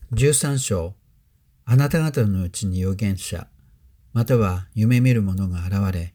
13章、あなた方のうちに預言者、または夢見る者が現れ、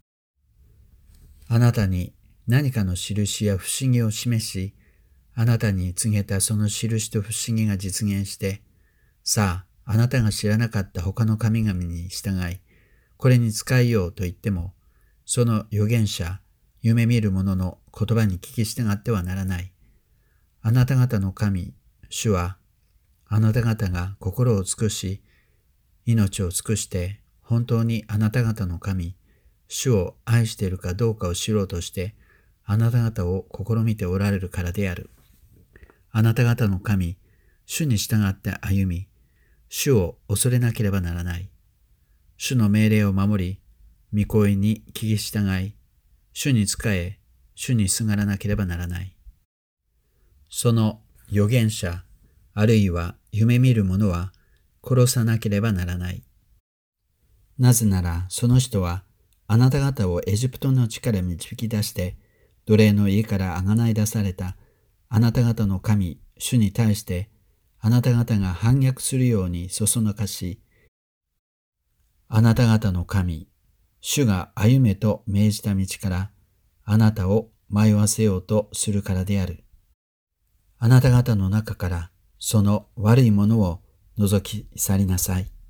あなたに何かの印や不思議を示し、あなたに告げたその印と不思議が実現して、さあ、あなたが知らなかった他の神々に従い、これに仕えようと言っても、その預言者、夢見る者の言葉に聞き従ってはならない。あなた方の神、主は、あなた方が心を尽くし、命を尽くして、本当にあなた方の神、主を愛しているかどうかを知ろうとして、あなた方を試みておられるからである。あなた方の神、主に従って歩み、主を恐れなければならない。主の命令を守り、御声に聞き従い、主に仕え、主にすがらなければならない。その預言者、あるいは夢見る者は殺さなければならない。なぜならその人はあなた方をエジプトの地から導き出して、奴隷の家からあがない出されたあなた方の神、主に対して、あなた方が反逆するようにそそのかし、あなた方の神、主が歩めと命じた道からあなたを迷わせようとするからである。あなた方の中からその悪いものを除き去りなさい。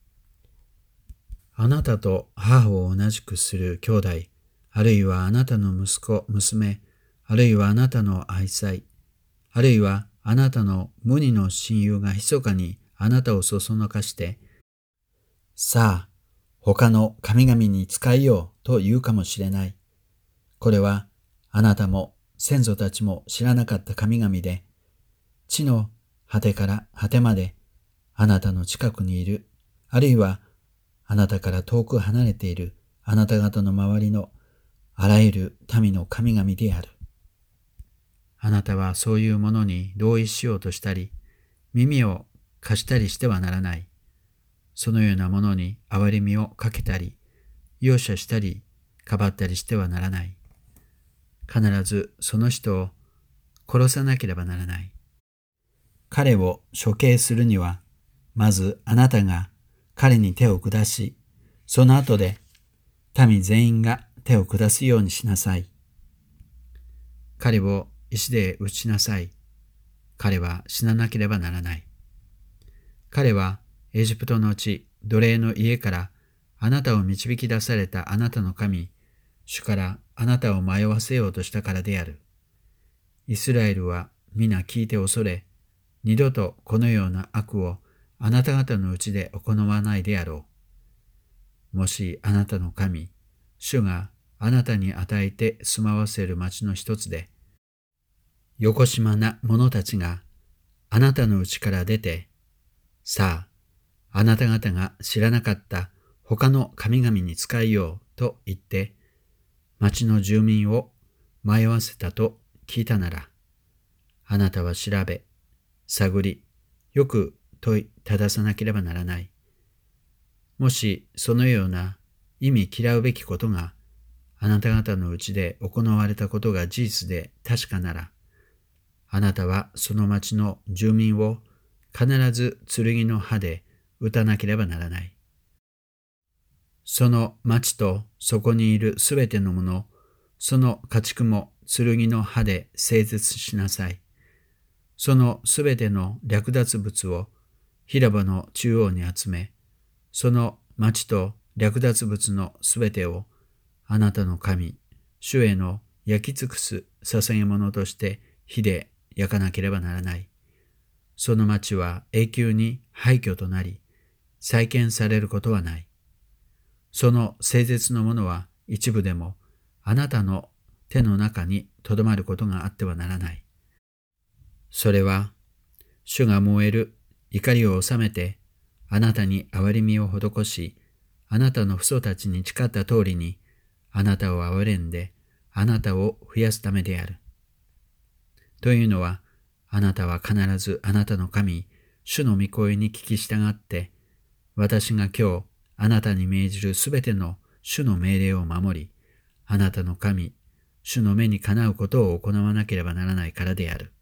あなたと母を同じくする兄弟、あるいはあなたの息子、娘、あるいはあなたの愛妻、あるいはあなたの無二の親友が密かにあなたをそそのかして、さあ、他の神々に仕えようと言うかもしれない。これはあなたも先祖たちも知らなかった神々で、地の果てから果てまであなたの近くにいる、あるいはあなたから遠く離れているあなた方の周りのあらゆる民の神々である。あなたはそういうものに同意しようとしたり、耳を貸したりしてはならない。そのようなものに憐れみをかけたり、容赦したり、かばったりしてはならない。必ずその人を殺さなければならない。彼を処刑するには、まずあなたが彼に手を下し、その後で民全員が手を下すようにしなさい。彼を石で撃ちなさい。彼は死ななければならない。彼はエジプトの地、奴隷の家からあなたを導き出されたあなたの神、主からあなたを迷わせようとしたからである。イスラエルは皆聞いて恐れ、二度とこのような悪をあなた方のうちで行わないであろう。もしあなたの神、主があなたに与えて住まわせる町の一つで、よこしまな者たちがあなたのうちから出て、さあ、あなた方が知らなかった他の神々に仕えようと言って、町の住民を迷わせたと聞いたなら、あなたは調べ、探り、よく問いたださなければならない。もしそのような意味嫌うべきことがあなた方のうちで行われたことが事実で確かなら、あなたはその町の住民を必ず剣の刃で撃たなければならない。その町とそこにいるすべてのもの、その家畜も剣の刃で整絶しなさい。そのすべての略奪物を広場の中央に集め、その町と略奪物のすべてをあなたの神、主への焼き尽くす捧げ物として火で焼かなければならない。その町は永久に廃墟となり、再建されることはない。その整絶のものは一部でもあなたの手の中にとどまることがあってはならない。それは、主が燃える怒りを収めて、あなたに憐れみを施し、あなたの父祖たちに誓った通りに、あなたを憐れんで、あなたを増やすためである。というのは、あなたは必ずあなたの神、主の御声に聞き従って、私が今日あなたに命じるすべての主の命令を守り、あなたの神、主の目にかなうことを行わなければならないからである。